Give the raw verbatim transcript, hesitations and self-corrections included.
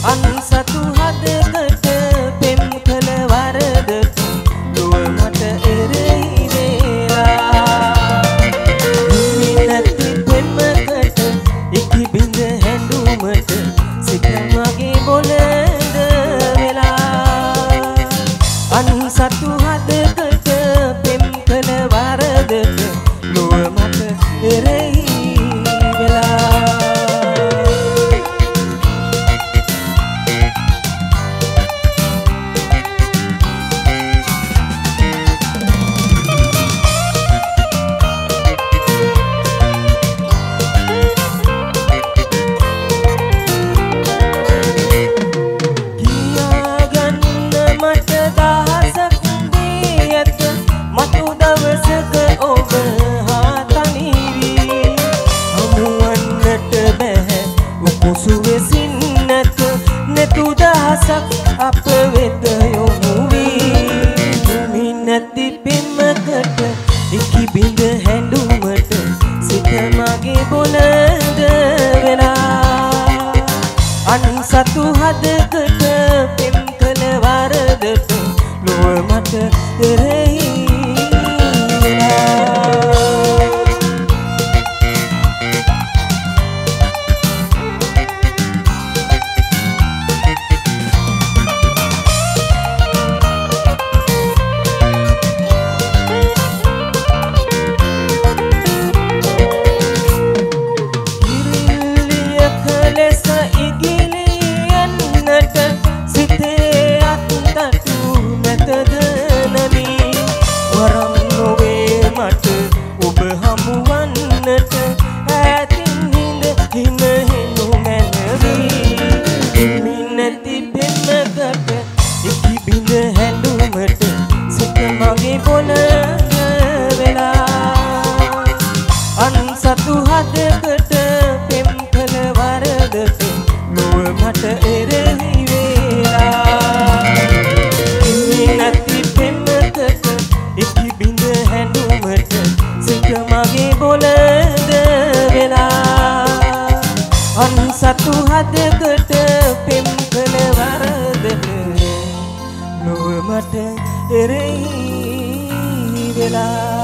අන් සතු හදකට පෙම් කළ වරදට ලොව මට එරෙහි වේලා හිමි නැති පෙම්මකට ඉකි බිඳ හැඬුමට සිත මගේ බොළඳ වෙලා අන් සතු හදකට පෙම් කළ වරදට ලොව මට එරෙහි වෙලා අප වෙත යොමු වී හිමි නැති පෙම්මකට ඉකි බිඳ හැඬුමට සිත මගේ බොළඳ වෙලා අන් සතු හදකට පෙම් කළ වරදට ලොව මට එරෙහි වෙලා සතු හදකට පෙම් කළ වරදට ලොව මට එරෙහි වේලා හිමි නැති පෙම්මකට ඉකි බිඳ හැඬුමට සිත මගේ බොළඳ වෙලා අන් සතු හදකට පෙම් කළ වරදට ලොව මට එරෙහි වෙලා